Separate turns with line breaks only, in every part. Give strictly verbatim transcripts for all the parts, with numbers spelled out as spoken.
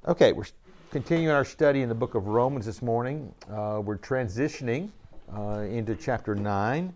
Okay, we're continuing our study in the book of Romans this morning. Uh, we're transitioning uh, into chapter nine.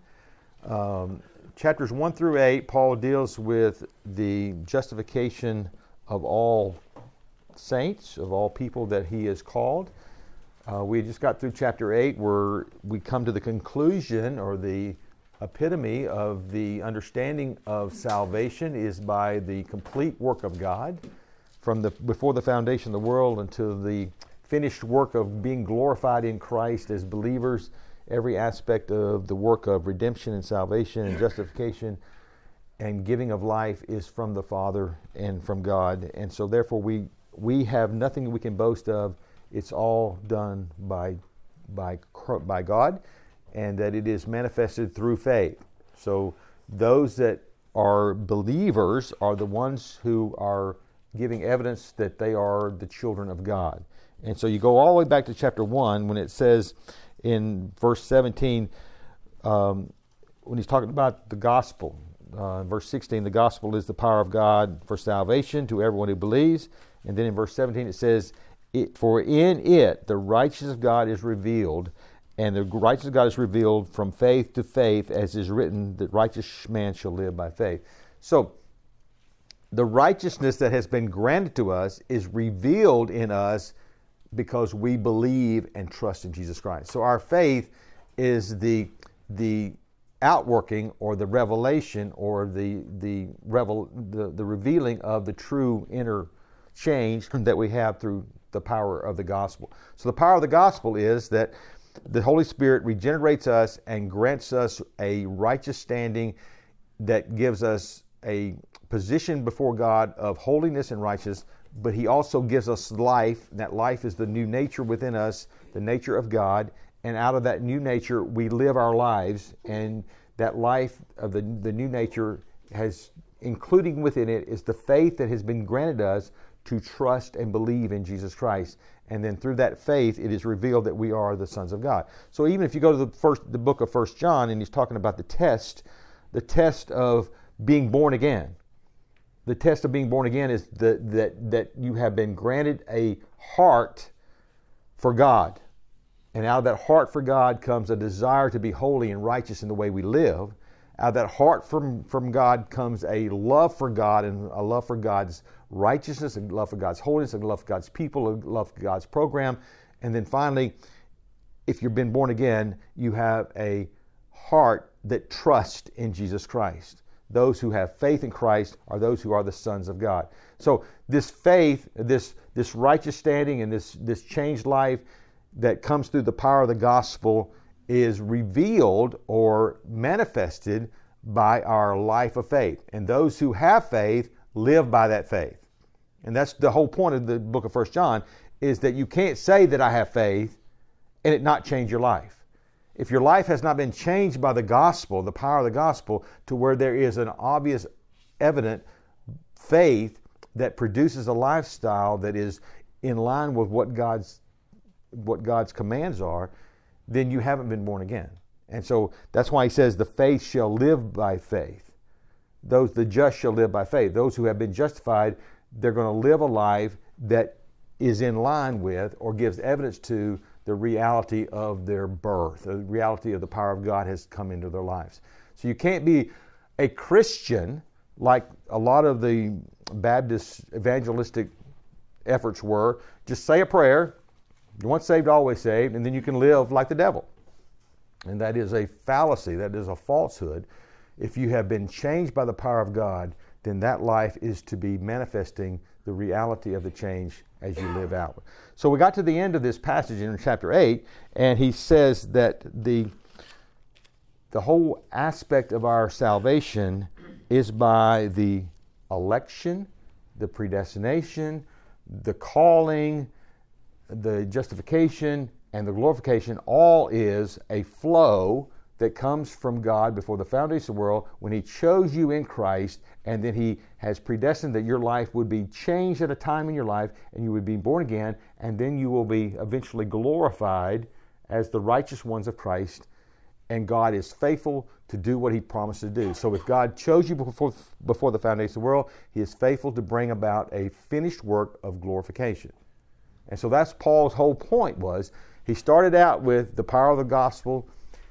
Um, chapters one through eight, Paul deals with the justification of all saints, of all people that he has called. Uh, we just got through chapter eight where we come to the conclusion or the epitome of the understanding of salvation is by the complete work of God. From the before the foundation of the world until the finished work of being glorified in Christ as believers, every aspect of the work of redemption and salvation and justification and giving of life is from the Father and from God. And so therefore we we have nothing we can boast of. It's all done by by by God, and that it is manifested through faith. So those that are believers are the ones who are giving evidence that they are the children of God. And so you go all the way back to chapter one when it says in verse seventeen, um, when he's talking about the gospel, uh, verse sixteen, the gospel is the power of God for salvation to everyone who believes. And then in verse seventeen it says, it, for in it the righteousness of God is revealed, and the righteousness of God is revealed from faith to faith, as is written, that righteous man shall live by faith. So the righteousness that has been granted to us is revealed in us because we believe and trust in Jesus Christ. So our faith is the the outworking or the revelation or the the revel the, the revealing of the true inner change that we have through the power of the gospel. So the power of the gospel is that the Holy Spirit regenerates us and grants us a righteous standing that gives us a position before God of holiness and righteousness, but he also gives us life. That life is the new nature within us, the nature of God, and out of that new nature we live our lives, and that life of the, the new nature has, including within it, is the faith that has been granted us to trust and believe in Jesus Christ. And then through that faith it is revealed that we are the sons of God. So even if you go to the first the book of First John and he's talking about the test, the test of being born again. The test of being born again is the, that, that you have been granted a heart for God. And out of that heart for God comes a desire to be holy and righteous in the way we live. Out of that heart from, from God comes a love for God and a love for God's righteousness, a love for God's holiness, a love for God's people, a love for God's program. And then finally, if you've been born again, you have a heart that trusts in Jesus Christ. Those who have faith in Christ are those who are the sons of God. So this faith, this this righteous standing and this, this changed life that comes through the power of the gospel is revealed or manifested by our life of faith. And those who have faith live by that faith. And that's the whole point of the book of First John, is that you can't say that I have faith and it not change your life. If your life has not been changed by the gospel, the power of the gospel, to where there is an obvious, evident faith that produces a lifestyle that is in line with what God's what God's commands are, then you haven't been born again. And so that's why he says the faith shall live by faith. Those the just shall live by faith. Those who have been justified, they're going to live a life that is in line with or gives evidence to the reality of their birth, the reality of the power of God has come into their lives. So you can't be a Christian like a lot of the Baptist evangelistic efforts were. Just say a prayer, once saved, always saved, and then you can live like the devil. And that is a fallacy, that is a falsehood. If you have been changed by the power of God, then that life is to be manifesting the reality of the change as you live out. So we got to the end of this passage in chapter eight, and he says that the the whole aspect of our salvation is by the election, the predestination, the calling, the justification, and the glorification. All is a flow that comes from God before the foundation of the world when he chose you in Christ, and then he has predestined that your life would be changed at a time in your life and you would be born again, and then you will be eventually glorified as the righteous ones of Christ, and God is faithful to do what he promised to do. So if God chose you before, before the foundation of the world, he is faithful to bring about a finished work of glorification. And so that's Paul's whole point was, he started out with the power of the gospel.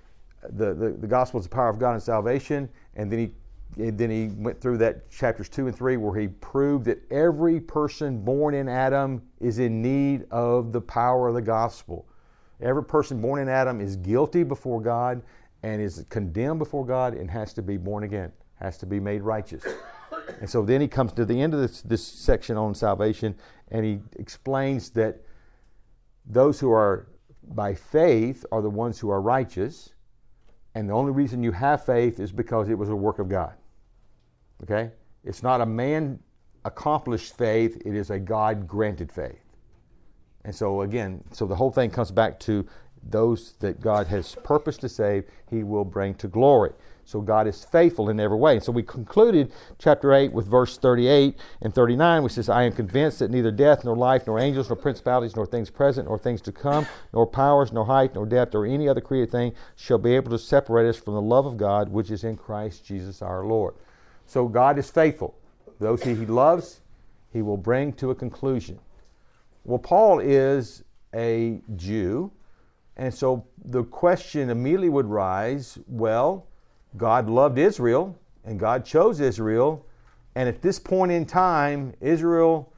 The, the, the gospel is the power of God in salvation. And then he and then he went through that chapters two and three where he proved that every person born in Adam is in need of the power of the gospel. Every person born in Adam is guilty before God and is condemned before God and has to be born again, has to be made righteous. And so then he comes to the end of this, this section on salvation, and he explains that those who are by faith are the ones who are righteous, and the only reason you have faith is because it was a work of God. Okay? It's not a man-accomplished faith, it is a God-granted faith. And so again, so the whole thing comes back to those that God has purposed to save, he will bring to glory. So God is faithful in every way. And so we concluded chapter eight with verse thirty-eight and thirty-nine, which says, I am convinced that neither death, nor life, nor angels, nor principalities, nor things present, nor things to come, nor powers, nor height, nor depth, or any other created thing shall be able to separate us from the love of God, which is in Christ Jesus our Lord. So God is faithful. Those he loves, he will bring to a conclusion. Well, Paul is a Jew, and so the question immediately would rise, well, God loved Israel, and God chose Israel, and at this point in time, Israel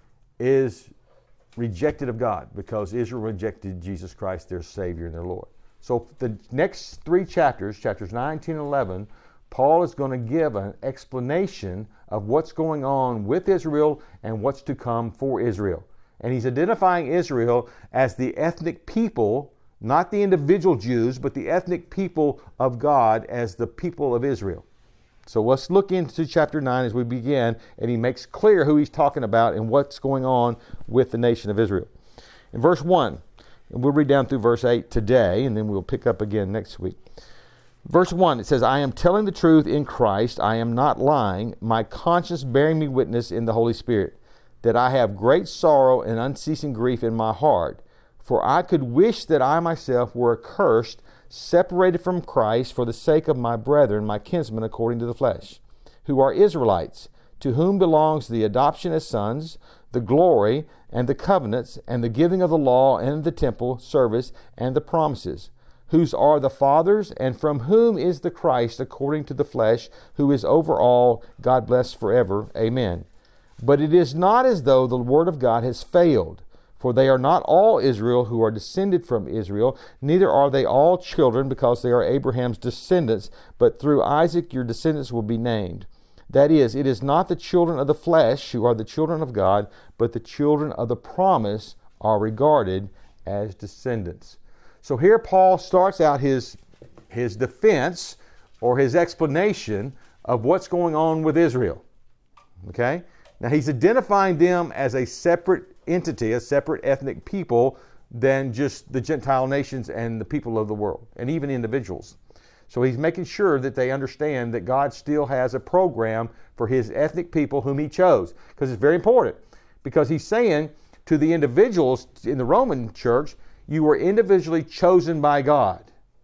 is rejected of God because Israel rejected Jesus Christ, their Savior and their Lord. So the next three chapters, chapters nine, ten, and eleven, Paul is going to give an explanation of what's going on with Israel and what's to come for Israel. And he's identifying Israel as the ethnic people, not the individual Jews, but the ethnic people of God as the people of Israel. So let's look into chapter nine as we begin, and he makes clear who he's talking about and what's going on with the nation of Israel. In verse one, and we'll read down through verse eight today, and then we'll pick up again next week. Verse one, it says, I am telling the truth in Christ, I am not lying, my conscience bearing me witness in the Holy Spirit, that I have great sorrow and unceasing grief in my heart. For I could wish that I myself were accursed, separated from Christ for the sake of my brethren, my kinsmen according to the flesh, who are Israelites, to whom belongs the adoption as sons, the glory, and the covenants, and the giving of the law, and the temple service, and the promises, whose are the fathers, and from whom is the Christ according to the flesh, who is over all, God bless forever. Amen. But it is not as though the word of God has failed. For they are not all Israel who are descended from Israel, neither are they all children, because they are Abraham's descendants, but through Isaac your descendants will be named. That is, it is not the children of the flesh who are the children of God, but the children of the promise are regarded as descendants. So here Paul starts out his, his defense or his explanation of what's going on with Israel. Okay? Now he's identifying them as a separate entity, a separate ethnic people than just the Gentile nations and the people of the world, and even individuals. So he's making sure that they understand that God still has a program for his ethnic people whom he chose, because it's very important. Because he's saying to the individuals in the Roman church, you were individually chosen by God.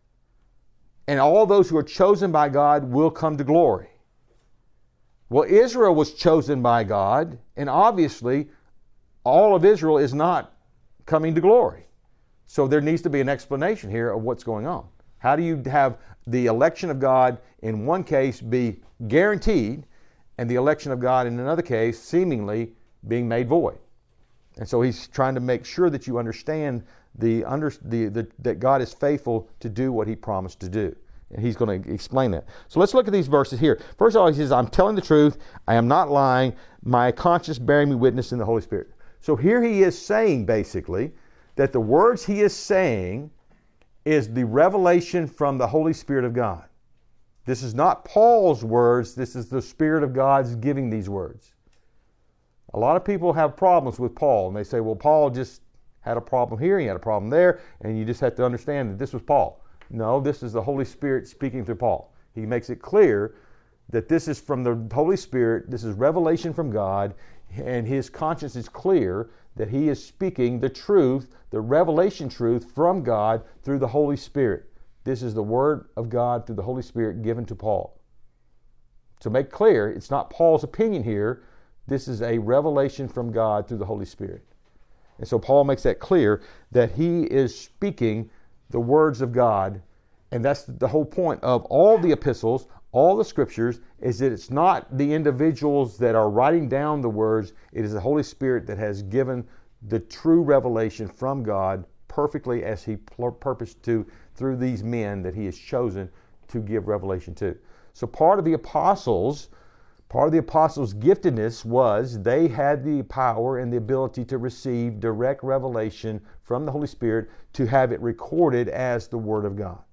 And all those who are chosen by God will come to glory. Well, Israel was chosen by God, and obviously all of Israel is not coming to glory. So there needs to be an explanation here of what's going on. How do you have the election of God in one case be guaranteed, and the election of God in another case seemingly being made void? And so he's trying to make sure that you understand the, under, the, the that God is faithful to do what he promised to do. And he's going to explain that. So let's look at these verses here. First of all, he says, I'm telling the truth. I am not lying. My conscience bearing me witness in the Holy Spirit. So here he is saying, basically, that the words he is saying is the revelation from the Holy Spirit of God. This is not Paul's words. This is the Spirit of God's giving these words. A lot of people have problems with Paul, and they say, well, Paul just had a problem here, he had a problem there, and you just have to understand that this was Paul. No, this is the Holy Spirit speaking through Paul. He makes it clear that this is from the Holy Spirit, this is revelation from God, and his conscience is clear that he is speaking the truth, the revelation truth from God through the Holy Spirit. This is the Word of God through the Holy Spirit given to Paul. To make clear, it's not Paul's opinion here. This is a revelation from God through the Holy Spirit. And so Paul makes that clear that he is speaking the words of God. And that's the whole point of all the epistles, all the scriptures, is that it's not the individuals that are writing down the words. It is the Holy Spirit that has given the true revelation from God perfectly as he purposed to through these men that he has chosen to give revelation to. So part of the apostles, part of the apostles' giftedness was they had the power and the ability to receive direct revelation from the Holy Spirit to have it recorded as the Word of God.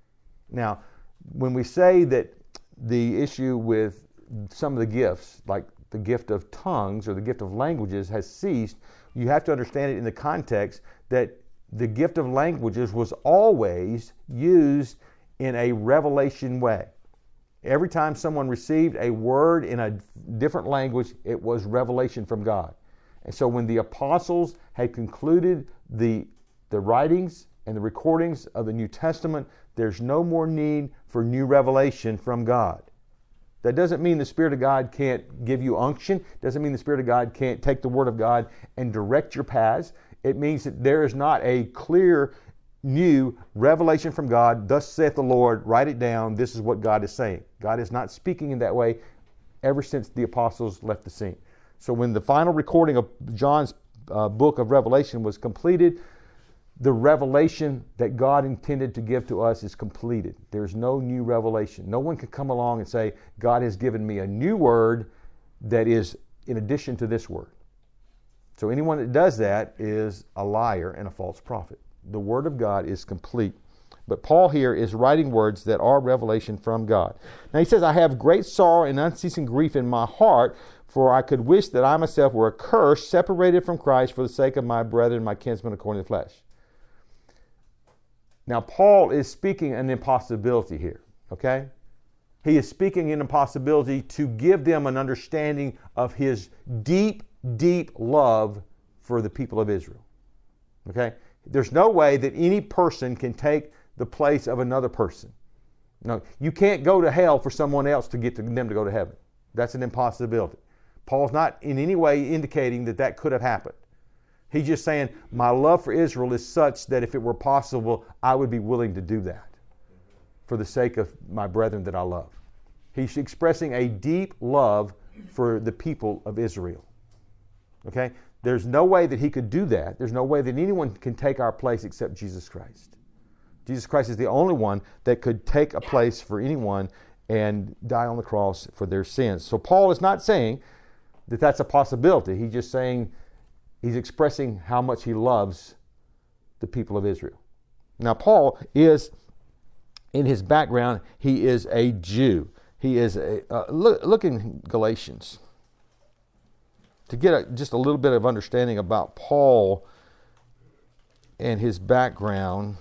Now, when we say that the issue with some of the gifts, like the gift of tongues or the gift of languages, has ceased, you have to understand it in the context that the gift of languages was always used in a revelation way. Every time someone received a word in a different language, it was revelation from God. And so when the apostles had concluded the, the writings and the recordings of the New Testament, there's no more need for new revelation from God. That doesn't mean the Spirit of God can't give you unction. Doesn't mean the Spirit of God can't take the Word of God and direct your paths. It means that there is not a clear new revelation from God. Thus saith the Lord, write it down. This is what God is saying. God is not speaking in that way ever since the apostles left the scene. So when the final recording of John's uh, book of Revelation was completed, the revelation that God intended to give to us is completed. There's no new revelation. No one can come along and say, God has given me a new word that is in addition to this word. So anyone that does that is a liar and a false prophet. The Word of God is complete. But Paul here is writing words that are revelation from God. Now he says, I have great sorrow and unceasing grief in my heart, for I could wish that I myself were accursed, separated from Christ for the sake of my brethren, my kinsmen according to the flesh. Now Paul is speaking an impossibility here, okay? He is speaking an impossibility to give them an understanding of his deep, deep love for the people of Israel, okay? There's no way that any person can take the place of another person. No, you can't go to hell for someone else to get to them to go to heaven. That's an impossibility. Paul's not in any way indicating that that could have happened. He's just saying, my love for Israel is such that if it were possible, I would be willing to do that for the sake of my brethren that I love. He's expressing a deep love for the people of Israel. Okay? There's no way that he could do that. There's no way that anyone can take our place except Jesus Christ. Jesus Christ is the only one that could take a place for anyone and die on the cross for their sins. So Paul is not saying that that's a possibility. He's just saying, he's expressing how much he loves the people of Israel. Now Paul is, in his background, he is a Jew. He is a, uh, look, look in Galatians. To get a, just a little bit of understanding about Paul and his background,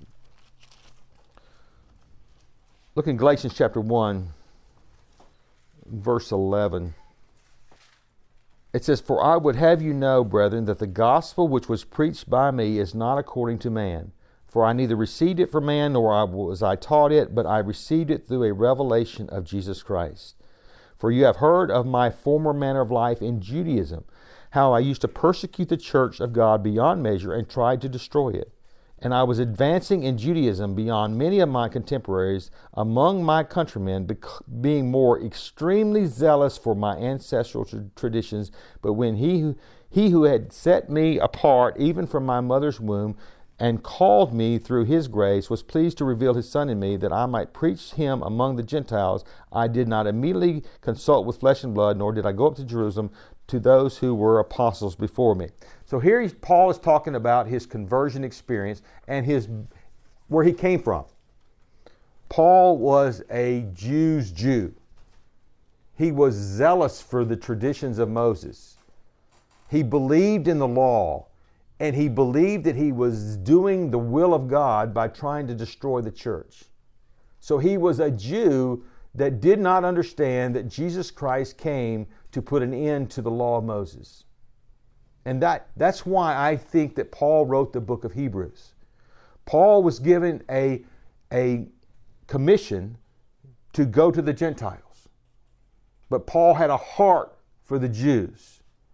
look in Galatians chapter one, verse eleven. It says, For I would have you know, brethren, that the gospel which was preached by me is not according to man. For I neither received it from man, nor was I taught it, but I received it through a revelation of Jesus Christ. For you have heard of my former manner of life in Judaism, how I used to persecute the church of God beyond measure and tried to destroy it. And I was advancing in Judaism beyond many of my contemporaries among my countrymen, bec- being more extremely zealous for my ancestral tra- traditions. But when he who, he who had set me apart even from my mother's womb and called me through his grace, was pleased to reveal his Son in me, that I might preach him among the Gentiles, I did not immediately consult with flesh and blood, nor did I go up to Jerusalem to those who were apostles before me. So here he's, Paul is talking about his conversion experience and his where he came from. Paul was a Jew's Jew. He was zealous for the traditions of Moses. He believed in the law. And he believed that he was doing the will of God by trying to destroy the church. So he was a Jew that did not understand that Jesus Christ came to put an end to the law of Moses. And that, that's why I think that Paul wrote the book of Hebrews. Paul was given a, a commission to go to the Gentiles. But Paul had a heart for the Jews.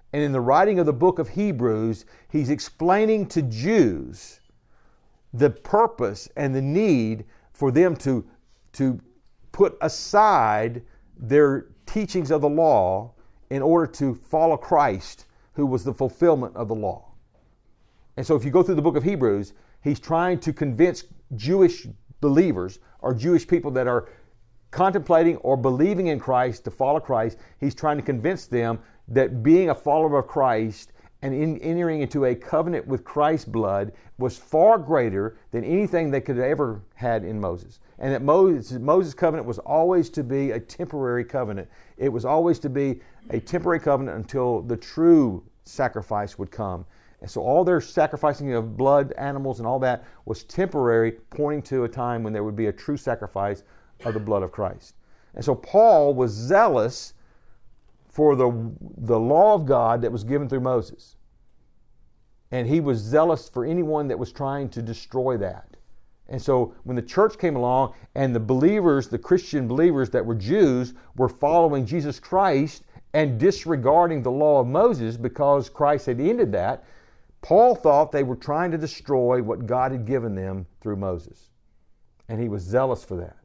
And in the writing of the book of Hebrews, he's explaining to Jews the purpose and the need for them to, to put aside their teachings of the law in order to follow Christ, who was the fulfillment of the law. And so if you go through the book of Hebrews, he's trying to convince Jewish believers or Jewish people that are contemplating or believing in Christ to follow Christ. He's trying to convince them that being a follower of Christ and in, entering into a covenant with Christ's blood was far greater than anything they could have ever had in Moses. And that Moses, Moses' covenant was always to be a temporary covenant. It was always to be a temporary covenant until the true sacrifice would come. And so all their sacrificing of blood, animals, and all that was temporary, pointing to a time when there would be a true sacrifice of the blood of Christ. And so Paul was zealous for the, the law of God that was given through Moses. And he was zealous for anyone that was trying to destroy that. And so when the church came along and the believers, the Christian believers that were Jews, were following Jesus Christ and disregarding the law of Moses because Christ had ended that, Paul thought they were trying to destroy what God had given them through Moses. And he was zealous for that,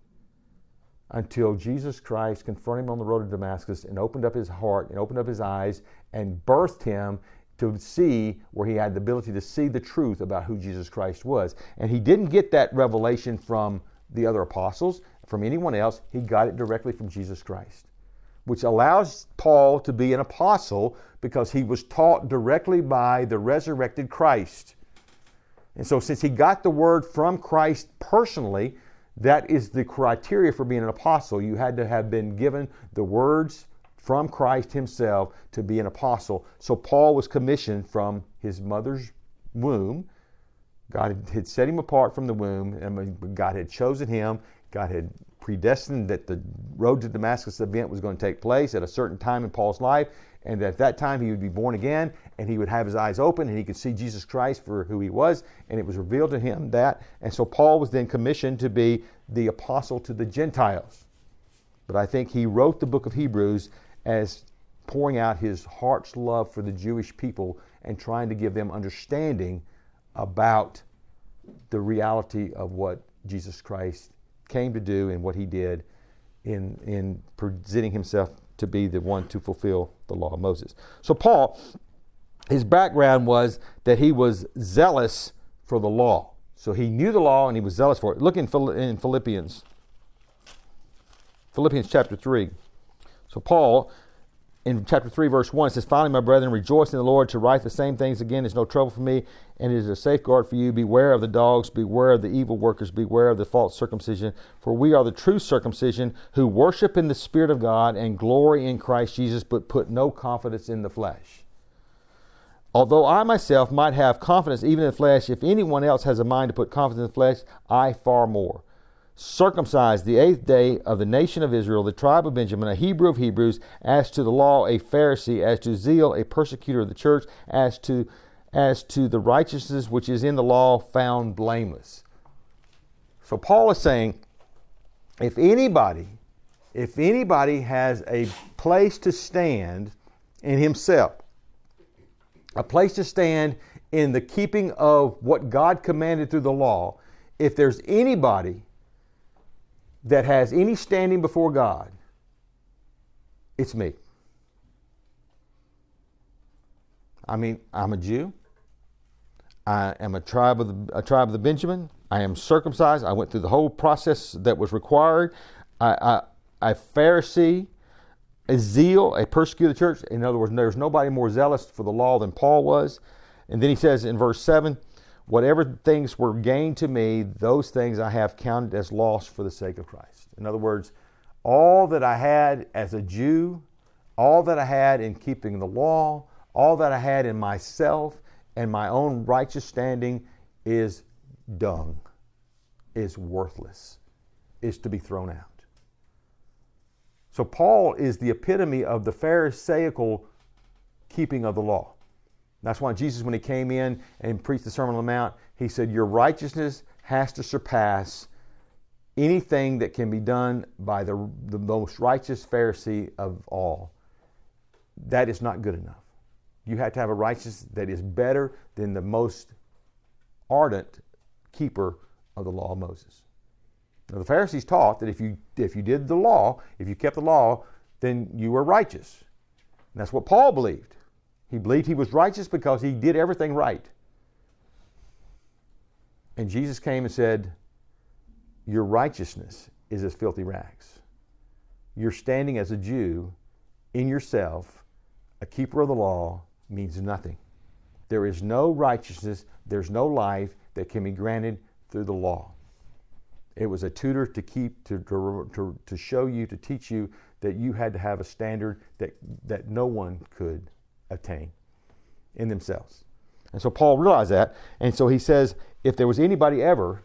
until Jesus Christ confronted him on the road to Damascus and opened up his heart and opened up his eyes and birthed him to see where he had the ability to see the truth about who Jesus Christ was. And he didn't get that revelation from the other apostles, from anyone else. He got it directly from Jesus Christ, which allows Paul to be an apostle because he was taught directly by the resurrected Christ. And so since he got the word from Christ personally, that is the criteria for being an apostle. You had to have been given the words from Christ himself to be an apostle. So Paul was commissioned from his mother's womb. God had set him apart from the womb, and God had chosen him. God had predestined that the road to Damascus event was going to take place at a certain time in Paul's life, and at that time he would be born again, and he would have his eyes open, and he could see Jesus Christ for who he was, and it was revealed to him that. And so Paul was then commissioned to be the apostle to the Gentiles. But I think he wrote the book of Hebrews as pouring out his heart's love for the Jewish people and trying to give them understanding about the reality of what Jesus Christ came to do and what he did in, in presenting himself to be the one to fulfill the law of Moses. So Paul, his background was that he was zealous for the law. So he knew the law and he was zealous for it. Look in, in Philippians. Philippians chapter three. So Paul, in chapter three, verse one, it says, "Finally, my brethren, rejoice in the Lord. To write the same things again is no trouble for me, and it is a safeguard for you. Beware of the dogs, beware of the evil workers, beware of the false circumcision. For we are the true circumcision, who worship in the Spirit of God and glory in Christ Jesus, but put no confidence in the flesh. Although I myself might have confidence even in the flesh, if anyone else has a mind to put confidence in the flesh, I far more. Circumcised the eighth day of the nation of Israel, the tribe of Benjamin, a Hebrew of Hebrews, as to the law a Pharisee, as to zeal a persecutor of the church, as to as to the righteousness which is in the law, found blameless." So Paul is saying, if anybody, if anybody has a place to stand in himself, a place to stand in the keeping of what God commanded through the law, if there's anybody that has any standing before God, it's me. I mean, I'm a Jew. I am a tribe of the, a tribe of the Benjamin. I am circumcised. I went through the whole process that was required. I, I, a Pharisee, a zeal, a persecutor of the church. In other words, there's nobody more zealous for the law than Paul was. And then he says in verse seven, "Whatever things were gained to me, those things I have counted as loss for the sake of Christ." In other words, all that I had as a Jew, all that I had in keeping the law, all that I had in myself and my own righteous standing is dung, is worthless, is to be thrown out. So Paul is the epitome of the Pharisaical keeping of the law. That's why Jesus, when he came in and preached the Sermon on the Mount, he said, your righteousness has to surpass anything that can be done by the, the most righteous Pharisee of all. That is not good enough. You have to have a righteousness that is better than the most ardent keeper of the law of Moses. Now, the Pharisees taught that if you if you did the law, if you kept the law, then you were righteous. And that's what Paul believed. He believed he was righteous because he did everything right. And Jesus came and said, your righteousness is as filthy rags. You're standing as a Jew in yourself, a keeper of the law, means nothing. There is no righteousness, there's no life that can be granted through the law. It was a tutor to keep, to, to, to, to show you, to teach you that you had to have a standard that, that no one could attain in themselves. And so Paul realized that. And so he says, if there was anybody ever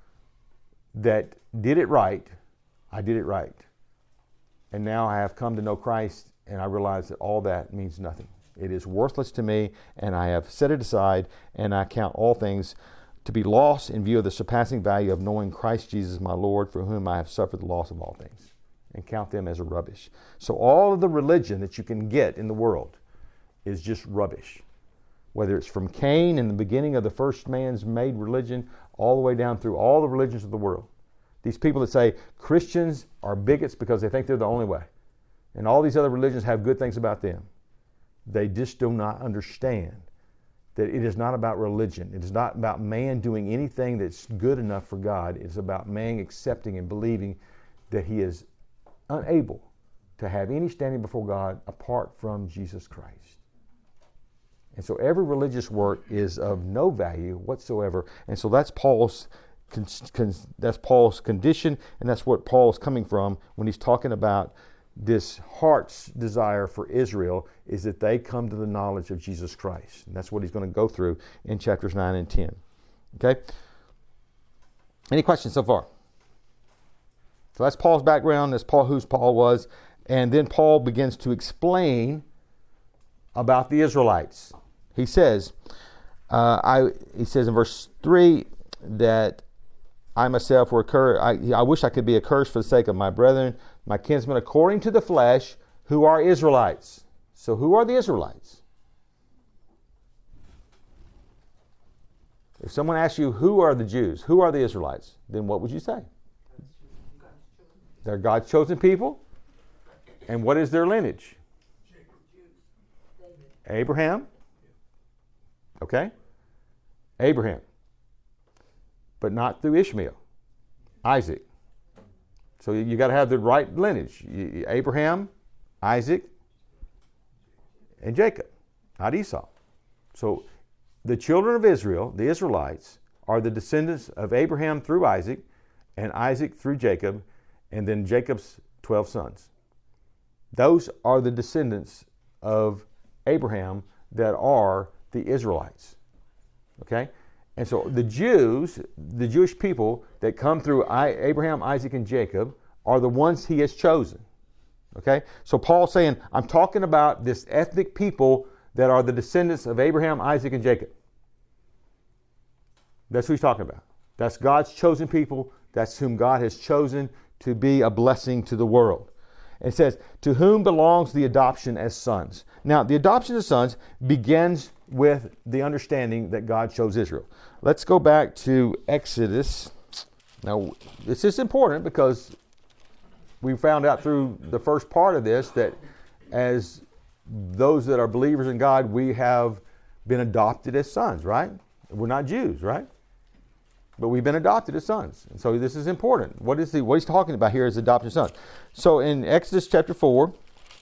that did it right, I did it right. And now I have come to know Christ, and I realize that all that means nothing. It is worthless to me, and I have set it aside, and I count all things to be lost in view of the surpassing value of knowing Christ Jesus my Lord, for whom I have suffered the loss of all things, and count them as rubbish. So all of the religion that you can get in the world is just rubbish. Whether it's from Cain in the beginning of the first man's made religion, all the way down through all the religions of the world. These people that say Christians are bigots because they think they're the only way, and all these other religions have good things about them. They just do not understand that it is not about religion. It is not about man doing anything that's good enough for God. It's about man accepting and believing that he is unable to have any standing before God apart from Jesus Christ. And so every religious work is of no value whatsoever. And so that's Paul's con- con- that's Paul's condition, and that's what Paul's coming from when he's talking about this heart's desire for Israel is that they come to the knowledge of Jesus Christ. And that's what he's going to go through in chapters nine and ten. Okay? Any questions so far? So that's Paul's background. That's Paul, who's Paul was. And then Paul begins to explain about the Israelites. He says, uh, I he says in verse three that I myself were cursed. I, I wish I could be accursed for the sake of my brethren, my kinsmen, according to the flesh, who are Israelites. So who are the Israelites? If someone asks you, who are the Jews? Who are the Israelites? Then what would you say? They're God's chosen people. And what is their lineage? Abraham. Okay? Abraham. But not through Ishmael. Isaac. So you got to have the right lineage. Abraham, Isaac, and Jacob, not Esau. So the children of Israel, the Israelites, are the descendants of Abraham through Isaac, and Isaac through Jacob, and then Jacob's twelve sons. Those are the descendants of Abraham that are the Israelites. Okay? And so the Jews, the Jewish people that come through Abraham, Isaac, and Jacob are the ones he has chosen. Okay? So Paul's saying, I'm talking about this ethnic people that are the descendants of Abraham, Isaac, and Jacob. That's who he's talking about. That's God's chosen people. That's whom God has chosen to be a blessing to the world. It says, to whom belongs the adoption as sons. Now, the adoption as sons begins with the understanding that God chose Israel. Let's go back to Exodus. Now, this is important because we found out through the first part of this that as those that are believers in God, we have been adopted as sons, right? We're not Jews, right? But we've been adopted as sons. And so this is important. What is the what he's talking about here is adopted sons. So in Exodus chapter four,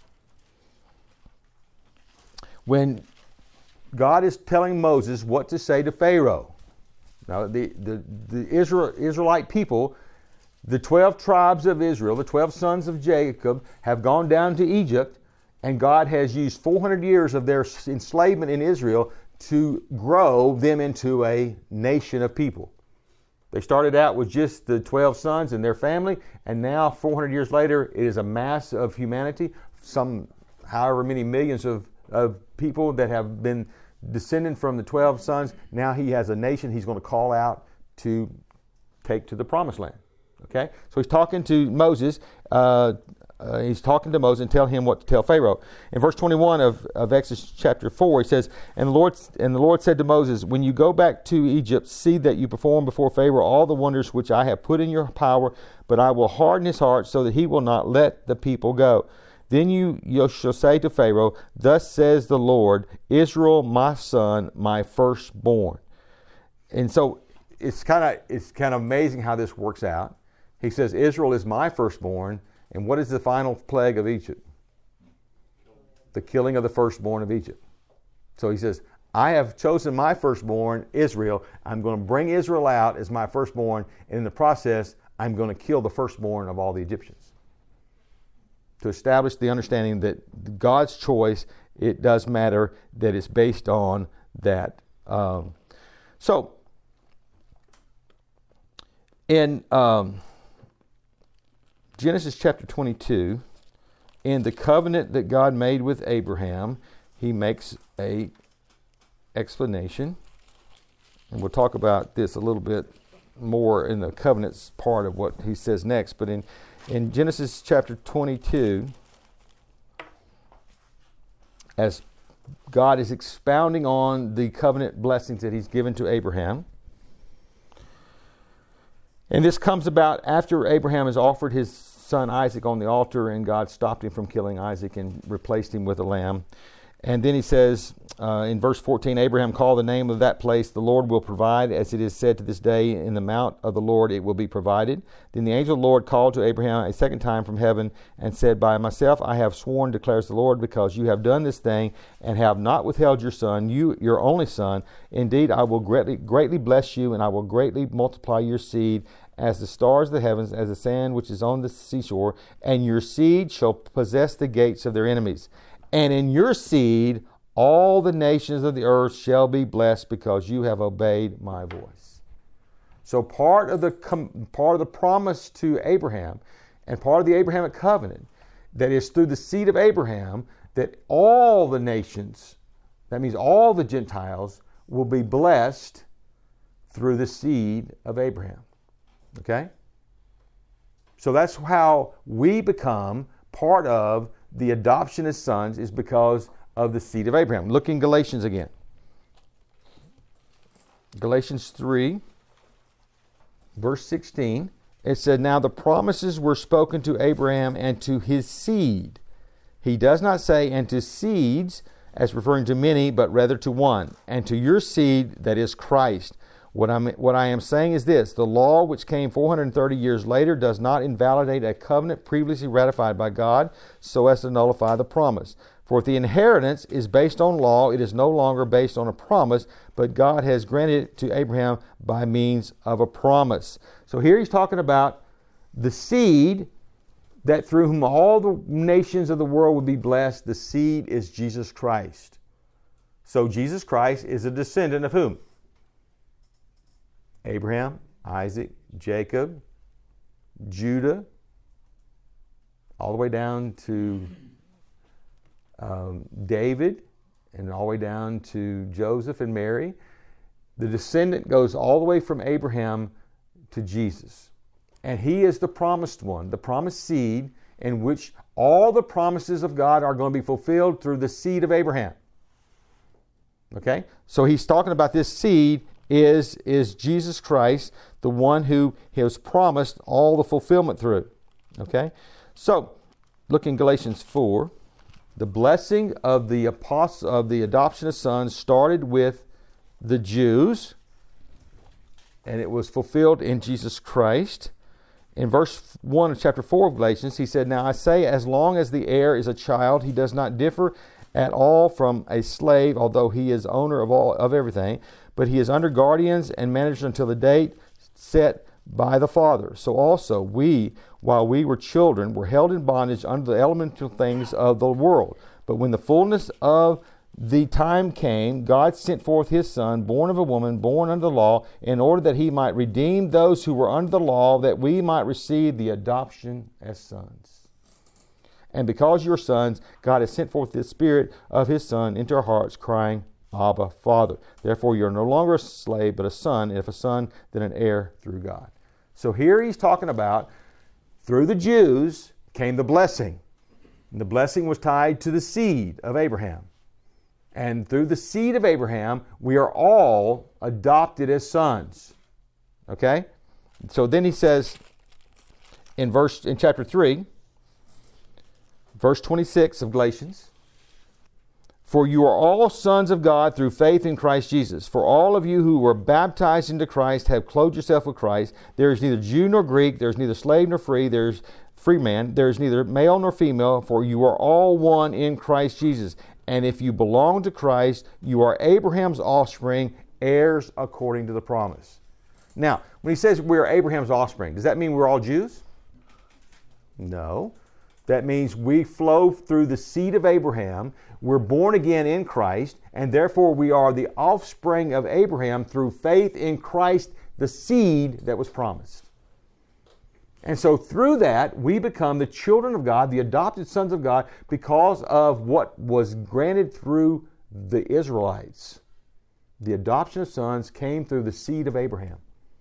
when God is telling Moses what to say to Pharaoh. Now the, the, the Israel, Israelite people, the twelve tribes of Israel, the twelve sons of Jacob, have gone down to Egypt, and God has used four hundred years of their enslavement in Israel to grow them into a nation of people. They started out with just the twelve sons and their family, and now four hundred years later, it is a mass of humanity, some however many millions of, of people that have been descended from the twelve sons. Now he has a nation he's going to call out to take to the promised land. Okay? So he's talking to Moses. Uh, uh, he's talking to Moses and telling him what to tell Pharaoh. In verse twenty-one of, of Exodus chapter four, he says, and the Lord and the Lord said to Moses, when you go back to Egypt, see that you perform before Pharaoh all the wonders which I have put in your power, but I will harden his heart so that he will not let the people go. Then you, you shall say to Pharaoh, thus says the Lord, Israel, my son, my firstborn. And so it's kind of it's kind of amazing how this works out. He says, Israel is my firstborn. And what is the final plague of Egypt? The killing of the firstborn of Egypt. So he says, I have chosen my firstborn, Israel. I'm going to bring Israel out as my firstborn. And in the process, I'm going to kill the firstborn of all the Egyptians. To establish the understanding that God's choice, it does matter, that it's based on that. Um, so, in um, Genesis chapter twenty-two, in the covenant that God made with Abraham, he makes a explanation. And we'll talk about this a little bit more in the covenants part of what he says next. But in, in Genesis chapter twenty-two, as God is expounding on the covenant blessings that he's given to Abraham, and this comes about after Abraham has offered his son Isaac on the altar, and God stopped him from killing Isaac and replaced him with a lamb. And then he says uh, in verse fourteen, Abraham called the name of that place, the Lord will provide, as it is said to this day, in the mount of the Lord it will be provided. Then the angel of the Lord called to Abraham a second time from heaven and said, by myself I have sworn, declares the Lord, because you have done this thing and have not withheld your son, you your only son. Indeed, I will greatly, greatly bless you, and I will greatly multiply your seed as the stars of the heavens, as the sand which is on the seashore, and your seed shall possess the gates of their enemies. And in your seed all the nations of the earth shall be blessed, because you have obeyed my voice. So part of the part of the promise to Abraham, and part of the Abrahamic covenant, that is through the seed of Abraham, that all the nations, that means all the Gentiles, will be blessed through the seed of Abraham. Okay? So that's how we become part of the adoption as sons, is because of the seed of Abraham. Look in Galatians again. Galatians three, verse sixteen. It said, now the promises were spoken to Abraham and to his seed. He does not say, and to seeds, as referring to many, but rather to one, and to your seed, that is Christ. What, I'm, what I am saying is this: the law, which came four hundred thirty years later, does not invalidate a covenant previously ratified by God so as to nullify the promise. For if the inheritance is based on law, it is no longer based on a promise, but God has granted it to Abraham by means of a promise. So here he's talking about the seed that through whom all the nations of the world would be blessed. The seed is Jesus Christ. So Jesus Christ is a descendant of whom? Abraham, Isaac, Jacob, Judah, all the way down to um, David, and all the way down to Joseph and Mary. The descendant goes all the way from Abraham to Jesus. And he is the promised one, the promised seed, in which all the promises of God are going to be fulfilled through the seed of Abraham. Okay? So he's talking about this seed is, is Jesus Christ, the one who he has promised all the fulfillment through. Okay? So, look in Galatians four. The blessing of the apostle, of the adoption of sons started with the Jews, and it was fulfilled in Jesus Christ. In verse one of chapter four of Galatians, he said, now I say, as long as the heir is a child, he does not differ at all from a slave, although he is owner of all of everything, but he is under guardians and managed until the date set by the Father. So also we, while we were children, were held in bondage under the elemental things of the world. But when the fullness of the time came, God sent forth his Son, born of a woman, born under the law, in order that he might redeem those who were under the law, that we might receive the adoption as sons. And because you're sons, God has sent forth the Spirit of his Son into our hearts, crying, Abba, Father. Therefore you're no longer a slave, but a son, and if a son, then an heir through God. So here he's talking about, through the Jews, came the blessing. And the blessing was tied to the seed of Abraham. And through the seed of Abraham, we are all adopted as sons. Okay? So then he says in verse in chapter three, verse twenty-six of Galatians, for you are all sons of God through faith in Christ Jesus. For all of you who were baptized into Christ have clothed yourself with Christ. There is neither Jew nor Greek, there is neither slave nor free, there is free man, there is neither male nor female, for you are all one in Christ Jesus. And if you belong to Christ, you are Abraham's offspring, heirs according to the promise. Now, when he says we are Abraham's offspring, does that mean we're all Jews? No. That means we flow through the seed of Abraham. We're born again in Christ, and therefore we are the offspring of Abraham through faith in Christ, the seed that was promised. And so through that, we become the children of God, the adopted sons of God, because of what was granted through the Israelites. The adoption of sons came through the seed of Abraham.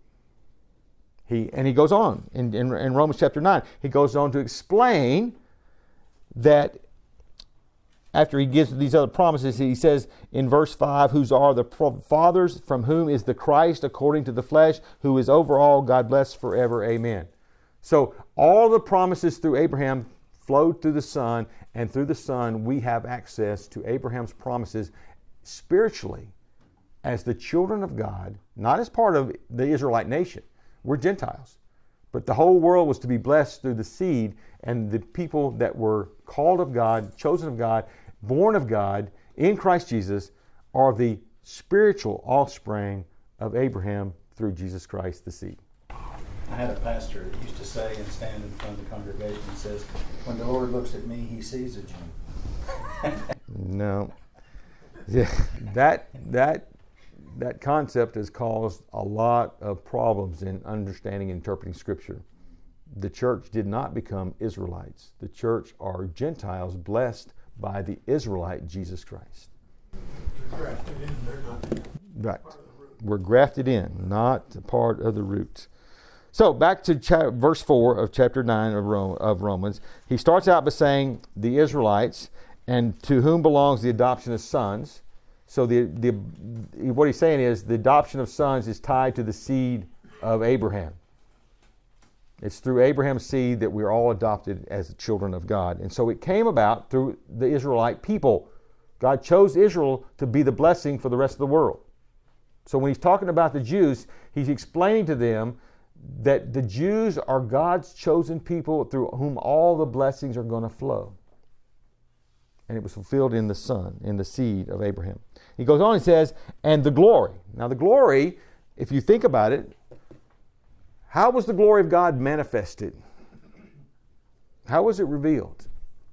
He, and he goes on in, in, in Romans chapter nine. He goes on to explain that after he gives these other promises, he says in verse five, whose are the fathers, from whom is the Christ according to the flesh, who is over all, God bless forever. Amen. So all the promises through Abraham flowed through the Son, and through the Son we have access to Abraham's promises spiritually as the children of God, not as part of the Israelite nation. We're Gentiles. But the whole world was to be blessed through the seed, and the people that were called of God, chosen of God, born of God, in Christ Jesus, are the spiritual offspring of Abraham through Jesus Christ, the seed.
I had a pastor that used to say and stand in front of the congregation and says, when the Lord looks at me, he sees a Jew.
No. Yeah, that, that, that concept has caused a lot of problems in understanding and interpreting Scripture. The church did not become Israelites. The church are Gentiles blessed by the Israelite Jesus Christ.
They're grafted in, they're not
Right.
part of the root.
We're grafted in, not part of the root. So back to cha- verse four of chapter nine of, Ro- of Romans. He starts out by saying the Israelites, and to whom belongs the adoption of sons. So the, the what he's saying is the adoption of sons is tied to the seed of Abraham. It's through Abraham's seed that we're all adopted as the children of God. And so it came about through the Israelite people. God chose Israel to be the blessing for the rest of the world. So when he's talking about the Jews, he's explaining to them that the Jews are God's chosen people through whom all the blessings are going to flow. And it was fulfilled in the Son, in the seed of Abraham. He goes on and says, and the glory. Now the glory, if you think about it, how was the glory of God manifested? How was it revealed?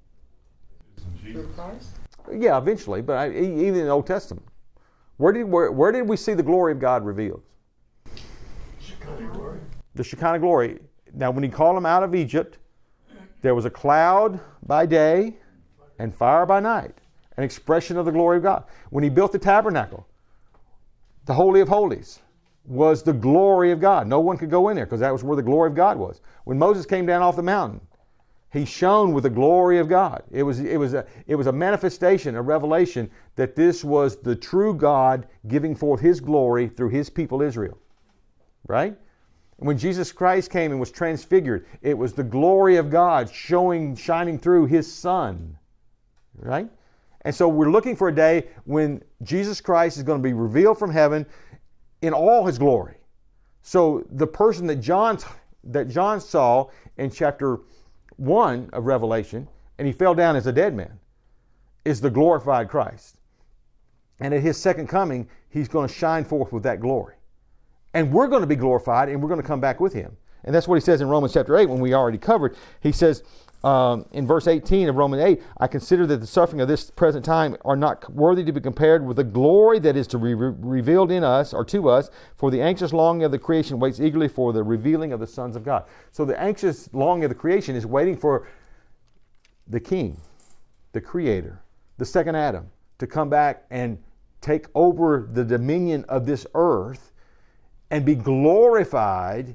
Through Christ?
Yeah, eventually, but I, even in the Old Testament. Where did, where, where did we see the glory of God revealed?
Shekinah glory.
The Shekinah glory. Now, when he called them out of Egypt, there was a cloud by day and fire by night, an expression of the glory of God. When he built the tabernacle, the Holy of Holies was the glory of God. No one could go in there because that was where the glory of God was. When Moses came down off the mountain, he shone with the glory of God. It was, it was, a, it was a manifestation, a revelation that this was the true God giving forth his glory through his people Israel. Right? And when Jesus Christ came and was transfigured, it was the glory of God showing, shining through his Son. Right? And so we're looking for a day when Jesus Christ is going to be revealed from heaven in all his glory. So the person that John, that John saw in chapter one of Revelation, and he fell down as a dead man, is the glorified Christ. And at his second coming, he's going to shine forth with that glory. And we're going to be glorified, and we're going to come back with him. And that's what he says in Romans chapter eight, when we already covered. He says um, in verse eighteen of Romans eight, I consider that the suffering of this present time are not worthy to be compared with the glory that is to be re- revealed in us, or to us, for the anxious longing of the creation waits eagerly for the revealing of the sons of God. So the anxious longing of the creation is waiting for the King, the Creator, the second Adam, to come back and take over the dominion of this earth and be glorified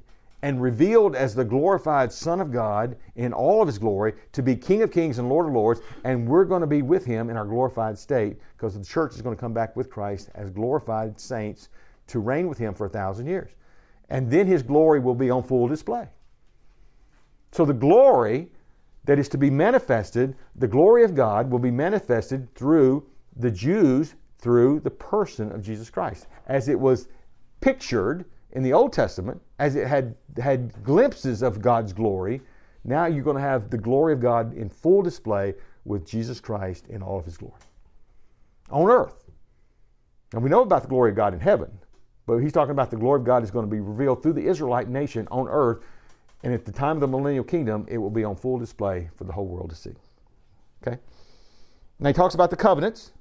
and revealed as the glorified Son of God in all of his glory to be King of Kings and Lord of Lords, and we're going to be with him in our glorified state because the church is going to come back with Christ as glorified saints to reign with him for a thousand years. And then his glory will be on full display. So the glory that is to be manifested, the glory of God will be manifested through the Jews, through the person of Jesus Christ. As it was pictured in the Old Testament, as it had had glimpses of God's glory, now you're going to have the glory of God in full display with Jesus Christ in all of his glory on earth. And we know about the glory of God in heaven, but he's talking about the glory of God is going to be revealed through the Israelite nation on earth, and at the time of the millennial kingdom, it will be on full display for the whole world to see. Okay? Now he talks about the covenants.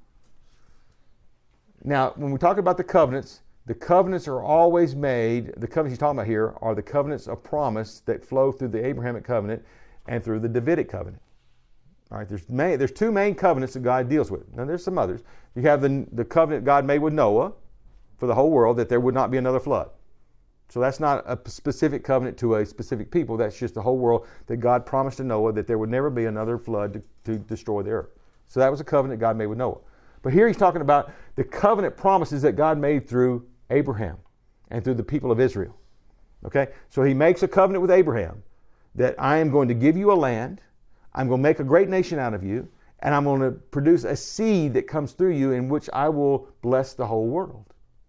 Now, when we talk about the covenants, the covenants are always made, the covenants he's talking about here are the covenants of promise that flow through the Abrahamic covenant and through the Davidic covenant. All right, there's main, there's two main covenants that God deals with. Now, there's some others. You have the, the covenant God made with Noah for the whole world, that there would not be another flood. So that's not a specific covenant to a specific people. That's just the whole world that God promised to Noah that there would never be another flood to, to destroy the earth. So that was a covenant God made with Noah. But here he's talking about the covenant promises that God made through Abraham and through the people of Israel. Okay? So he makes a covenant with Abraham that I am going to give you a land, I'm going to make a great nation out of you, and I'm going to produce a seed that comes through you in which I will bless the whole world.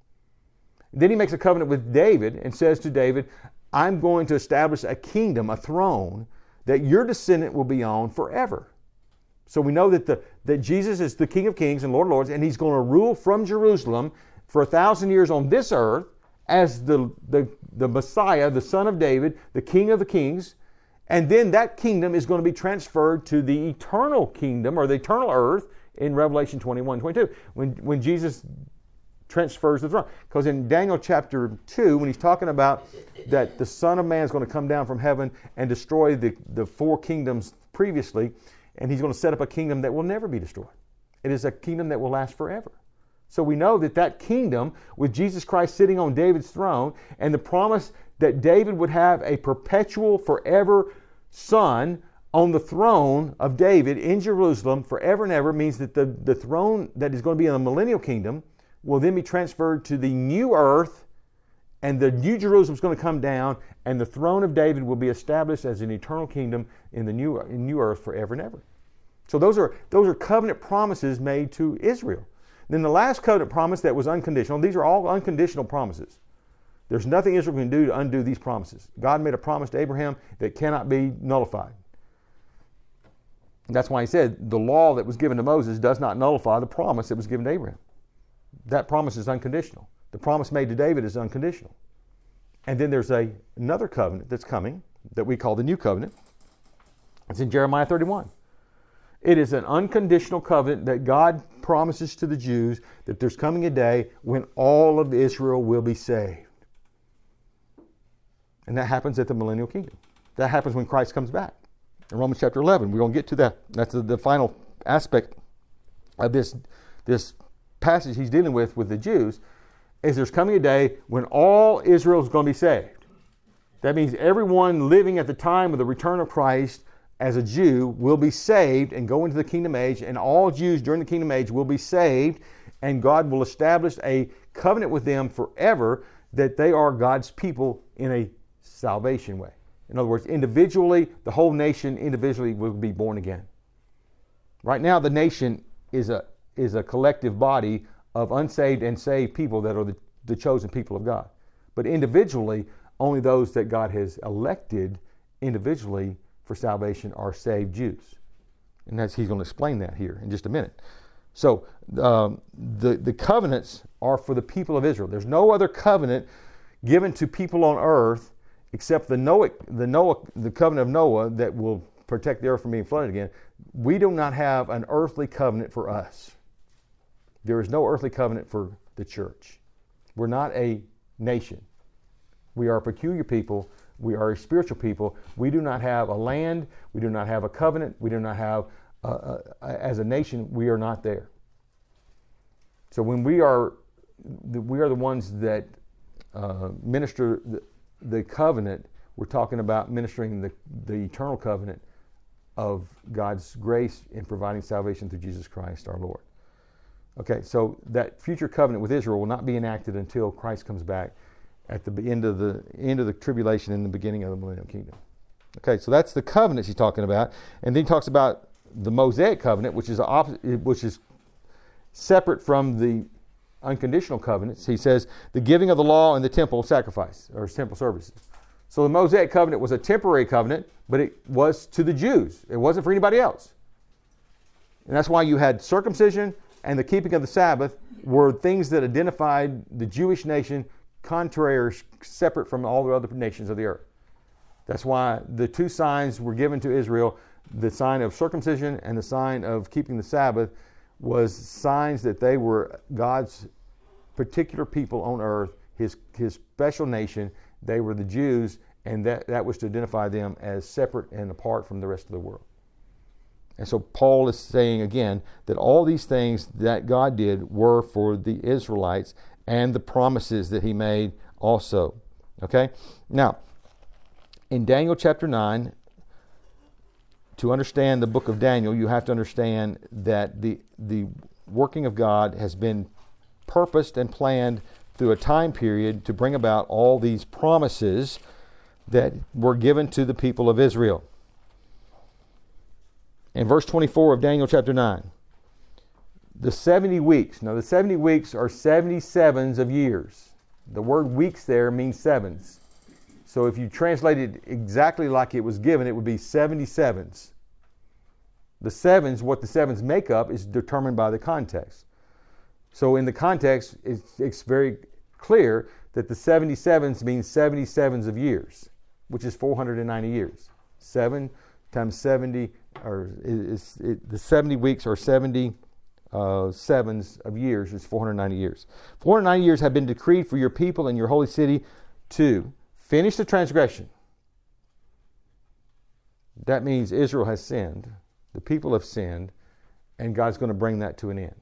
Then he makes a covenant with David and says to David, I'm going to establish a kingdom, a throne, that your descendant will be on forever. So we know that the that Jesus is the King of Kings and Lord of Lords, and he's going to rule from Jerusalem for a thousand years on this earth as the, the, the Messiah, the Son of David, the King of the Kings. And then that kingdom is going to be transferred to the eternal kingdom or the eternal earth in Revelation twenty-one, twenty-two, when, when Jesus transfers the throne. Because in Daniel chapter two, when he's talking about that the Son of Man is going to come down from heaven and destroy the, the four kingdoms previously, and he's going to set up a kingdom that will never be destroyed. It is a kingdom that will last forever. So we know that that kingdom, with Jesus Christ sitting on David's throne, and the promise that David would have a perpetual, forever son on the throne of David in Jerusalem forever and ever, means that the, the throne that is going to be in the millennial kingdom will then be transferred to the new earth, and the new Jerusalem is going to come down, and the throne of David will be established as an eternal kingdom in the new, in new earth forever and ever. So those are those are covenant promises made to Israel. Then the last covenant promise that was unconditional. These are all unconditional promises. There's nothing Israel can do to undo these promises. God made a promise to Abraham that cannot be nullified. That's why he said the law that was given to Moses does not nullify the promise that was given to Abraham. That promise is unconditional. The promise made to David is unconditional. And then there's a, another covenant that's coming that we call the New Covenant. It's in Jeremiah thirty-one. It is an unconditional covenant that God promises to the Jews that there's coming a day when all of Israel will be saved. And that happens at the millennial kingdom. That happens when Christ comes back. In Romans chapter eleven, we're going to get to that. That's the, the final aspect of this, this passage he's dealing with with the Jews, is there's coming a day when all Israel is going to be saved. That means everyone living at the time of the return of Christ as a Jew will be saved and go into the kingdom age, and all Jews during the kingdom age will be saved, and God will establish a covenant with them forever that they are God's people in a salvation way. In other words, individually, the whole nation individually will be born again. Right now, the nation is a is a collective body of unsaved and saved people that are the, the chosen people of God. But individually, only those that God has elected individually for salvation are saved Jews. And that's, he's going to explain that here in just a minute. So um, the, the covenants are for the people of Israel. There's no other covenant given to people on earth except the Noah, the Noah, the covenant of Noah that will protect the earth from being flooded again. We do not have an earthly covenant for us. There is no earthly covenant for the church. We're not a nation. We are a peculiar people. We are a spiritual people. We do not have a land. We do not have a covenant. We do not have, a, a, a, as a nation, we are not there. So when we are, we are the ones that uh, minister the, the covenant we're talking about ministering the, the eternal covenant of God's grace in providing salvation through Jesus Christ our Lord. Okay, so that future covenant with Israel will not be enacted until Christ comes back at the end of the end of the tribulation and the beginning of the millennial kingdom. Okay, so that's the covenants he's talking about, and then he talks about the Mosaic covenant, which is a opposite, which is separate from the unconditional covenants. He says the giving of the law and the temple sacrifice or temple services. So the Mosaic covenant was a temporary covenant, but it was to the Jews. It wasn't for anybody else. And that's why you had circumcision and the keeping of the Sabbath were things that identified the Jewish nation contrary or separate from all the other nations of the earth. That's why the two signs were given to Israel, the sign of circumcision and the sign of keeping the Sabbath, was signs that they were God's particular people on earth, his his special nation. They were the Jews, and that, that was to identify them as separate and apart from the rest of the world. And so Paul is saying again that all these things that God did were for the Israelites and the promises that he made also. Okay? Now, in Daniel chapter nine, to understand the book of Daniel, you have to understand that the the working of God has been purposed and planned through a time period to bring about all these promises that were given to the people of Israel. In verse twenty-four of Daniel chapter nine, the seventy weeks. Now the seventy weeks are seventy sevens of years. The word weeks there means sevens. So if you translate it exactly like it was given, it would be seventy sevens. The sevens, what the sevens make up, is determined by the context. So in the context, it's, it's very clear that the seventy sevens means seventy sevens of years, which is four hundred ninety years. seven times seventy, or is it, the seventy weeks or seventy uh, sevens of years is four hundred ninety years. four hundred ninety years have been decreed for your people and your holy city to finish the transgression. That means Israel has sinned, the people have sinned, and God's going to bring that to an end.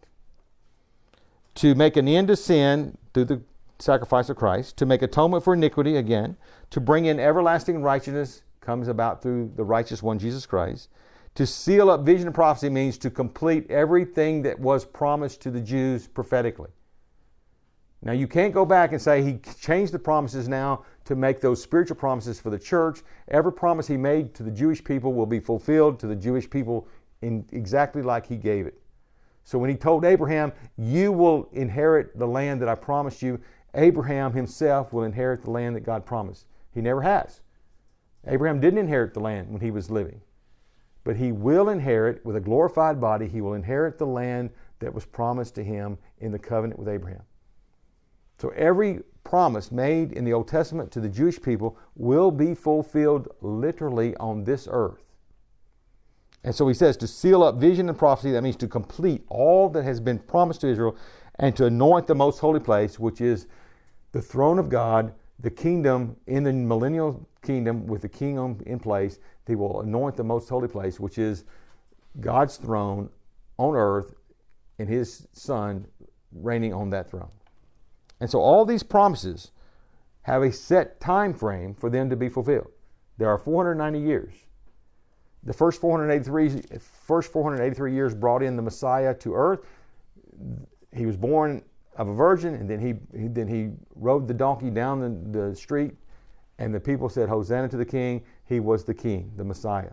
To make an end to sin through the sacrifice of Christ, to make atonement for iniquity again, to bring in everlasting righteousness comes about through the righteous one, Jesus Christ. To seal up vision and prophecy means to complete everything that was promised to the Jews prophetically. Now you can't go back and say he changed the promises now to make those spiritual promises for the church. Every promise he made to the Jewish people will be fulfilled to the Jewish people in exactly like he gave it. So when he told Abraham, you will inherit the land that I promised you, Abraham himself will inherit the land that God promised. He never has. Abraham didn't inherit the land when he was living. But he will inherit, with a glorified body, he will inherit the land that was promised to him in the covenant with Abraham. So every promise made in the Old Testament to the Jewish people will be fulfilled literally on this earth. And so he says to seal up vision and prophecy, that means to complete all that has been promised to Israel and to anoint the most holy place, which is the throne of God, the kingdom in the millennial kingdom with the king in place. They will anoint the most holy place, which is God's throne on earth and his son reigning on that throne. And so all these promises have a set time frame for them to be fulfilled. There are four hundred ninety years. The first four hundred eighty-three, first four hundred eighty-three years brought in the Messiah to earth. He was born of a virgin, and then he, he then he rode the donkey down the, the street, and the people said, Hosanna to the King. He was the King, the Messiah.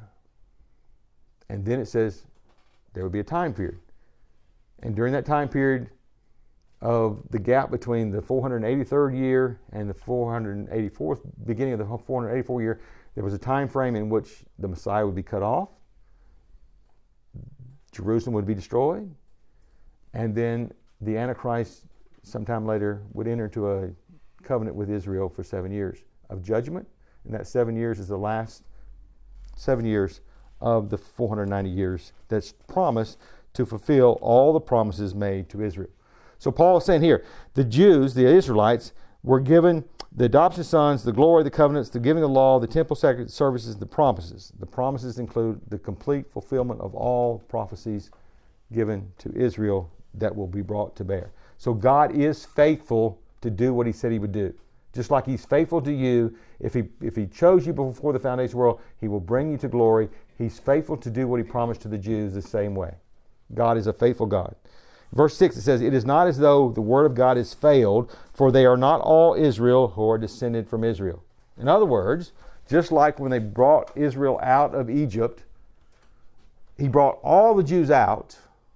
And then it says there would be a time period. And during that time period of the gap between the four hundred eighty-third year and the four hundred eighty-fourth, beginning of the four hundred eighty-fourth year, there was a time frame in which the Messiah would be cut off, Jerusalem would be destroyed, and then the Antichrist sometime later would enter into a covenant with Israel for seven years of judgment, and that seven years is the last seven years of the four hundred ninety years that's promised to fulfill all the promises made to Israel. So Paul is saying here, the Jews, the Israelites, were given the adoption of sons, the glory, the covenants, the giving of the law, the temple services, the promises. The promises include the complete fulfillment of all prophecies given to Israel that will be brought to bear. So God is faithful to do what he said he would do. Just like he's faithful to you, if he if he chose you before the foundation of the world, he will bring you to glory. He's faithful to do what he promised to the Jews the same way. God is a faithful God. Verse six, it says, "It is not as though the word of God has failed, for they are not all Israel who are descended from Israel." In other words, just like when they brought Israel out of Egypt, he brought all the Jews out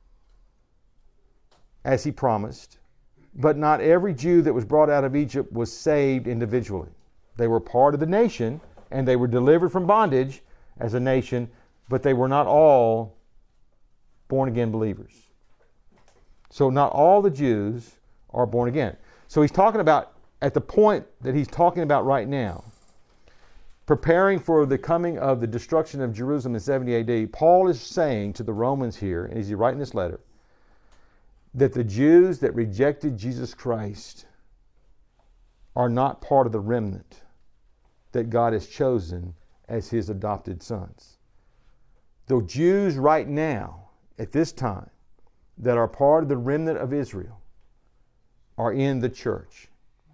as he promised, but not every Jew that was brought out of Egypt was saved individually. They were part of the nation, and they were delivered from bondage as a nation, but they were not all born-again believers. So not all the Jews are born again. So he's talking about, at the point that he's talking about right now, preparing for the coming of the destruction of Jerusalem in seventy A D, Paul is saying to the Romans here, and he's writing this letter, that the Jews that rejected Jesus Christ are not part of the remnant that God has chosen as his adopted sons. The Jews right now, at this time, that are part of the remnant of Israel are in the church.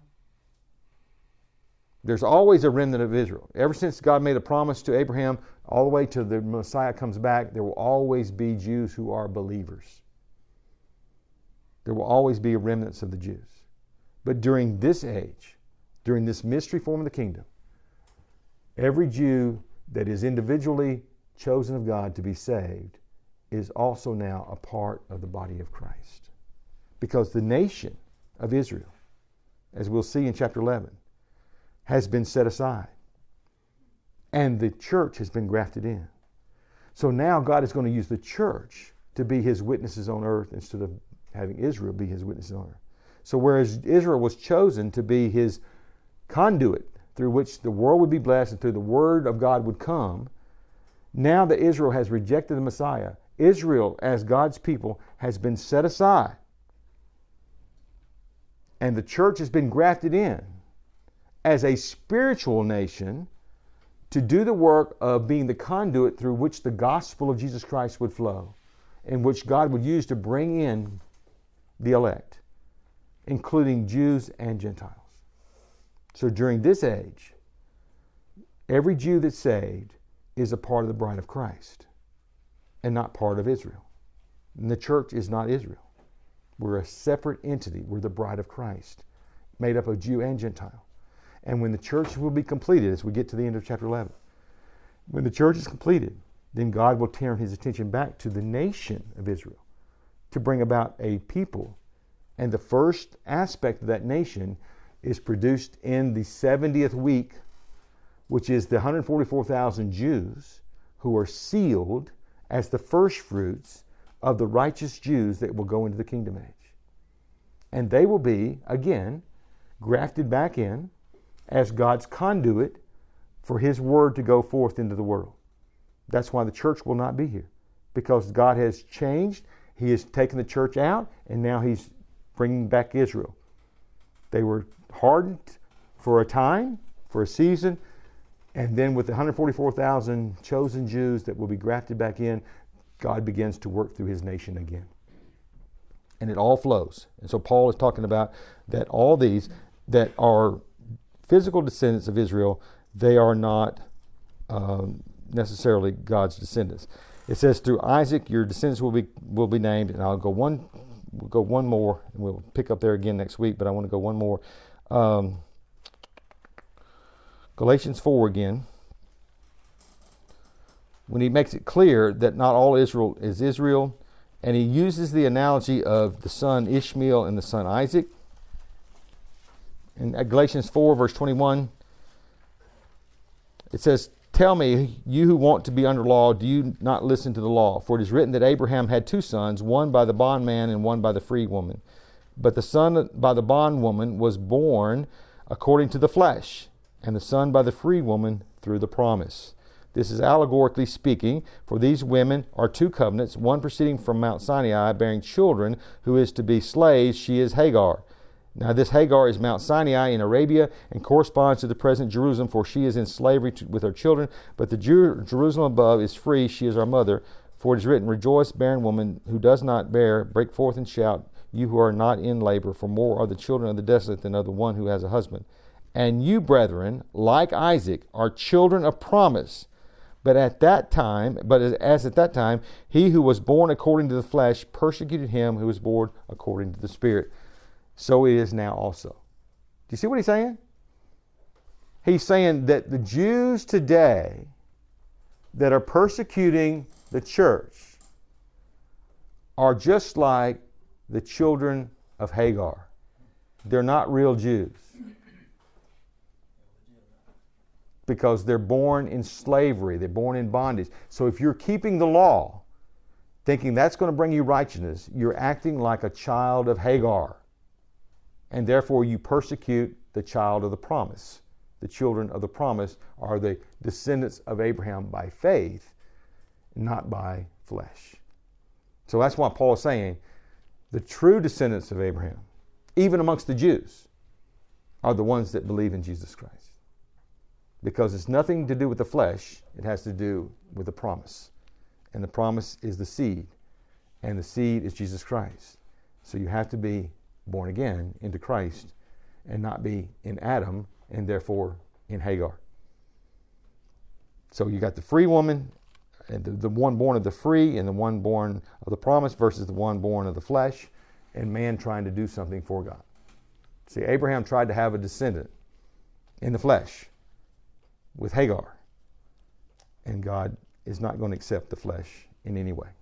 There's always a remnant of Israel. Ever since God made a promise to Abraham, all the way to the Messiah comes back, there will always be Jews who are believers. There will always be remnants of the Jews. But during this age, during this mystery form of the kingdom, every Jew that is individually chosen of God to be saved is also now a part of the body of Christ. Because the nation of Israel, as we'll see in chapter eleven, has been set aside. And the church has been grafted in. So now God is going to use the church to be his witnesses on earth instead of having Israel be his witnesses on earth. So whereas Israel was chosen to be his conduit through which the world would be blessed and through the word of God would come, now that Israel has rejected the Messiah, Israel, as God's people, has been set aside. And the church has been grafted in as a spiritual nation to do the work of being the conduit through which the gospel of Jesus Christ would flow, and which God would use to bring in the elect, including Jews and Gentiles. So during this age, every Jew that's saved is a part of the bride of Christ and not part of Israel. And the church is not Israel. We're a separate entity. We're the bride of Christ, made up of Jew and Gentile. And when the church will be completed, as we get to the end of chapter eleven, when the church is completed, then God will turn his attention back to the nation of Israel to bring about a people. And the first aspect of that nation is produced in the seventieth week, which is the one hundred forty-four thousand Jews who are sealed as the first fruits of the righteous Jews that will go into the kingdom age. And they will be, again, grafted back in as God's conduit for his word to go forth into the world. That's why the church will not be here, because God has changed. He has taken the church out, and now he's bringing back Israel. They were hardened for a time, for a season, and then with the one hundred forty-four thousand chosen Jews that will be grafted back in, God begins to work through his nation again. And it all flows. And so Paul is talking about that all these that are physical descendants of Israel, they are not um, necessarily God's descendants. It says, through Isaac your descendants will be will be named. And I'll go one we'll go one more, and we'll pick up there again next week, but I want to go one more. Um, Galatians four again. When he makes it clear that not all Israel is Israel, and he uses the analogy of the son Ishmael and the son Isaac. In Galatians four, verse twenty-one, it says, tell me, you who want to be under law, do you not listen to the law? For it is written that Abraham had two sons, one by the bondman and one by the free woman. But the son by the bondwoman was born according to the flesh, and the son by the free woman through the promise. This is allegorically speaking, for these women are two covenants, one proceeding from Mount Sinai, bearing children, who is to be slaves. She is Hagar. Now this Hagar is Mount Sinai in Arabia and corresponds to the present Jerusalem, for she is in slavery to, with her children. But the Jer- Jerusalem above is free. She is our mother. For it is written, rejoice, barren woman, who does not bear. Break forth and shout, you who are not in labor. For more are the children of the desolate than of the one who has a husband. And you, brethren, like Isaac, are children of promise. But at that time, but as at that time, he who was born according to the flesh persecuted him who was born according to the Spirit. So it is now also. Do you see what he's saying? He's saying that the Jews today that are persecuting the church are just like the children of Hagar. They're not real Jews. Because they're born in slavery. They're born in bondage. So if you're keeping the law, thinking that's going to bring you righteousness, you're acting like a child of Hagar. And therefore you persecute the child of the promise. The children of the promise are the descendants of Abraham by faith, not by flesh. So that's why Paul is saying the true descendants of Abraham, even amongst the Jews, are the ones that believe in Jesus Christ. Because it's nothing to do with the flesh, it has to do with the promise. And the promise is the seed, and the seed is Jesus Christ. So you have to be born again into Christ and not be in Adam and therefore in Hagar. So you got the free woman, and the, the one born of the free and the one born of the promise versus the one born of the flesh, and man trying to do something for God. See, Abraham tried to have a descendant in the flesh with Hagar, and God is not going to accept the flesh in any way.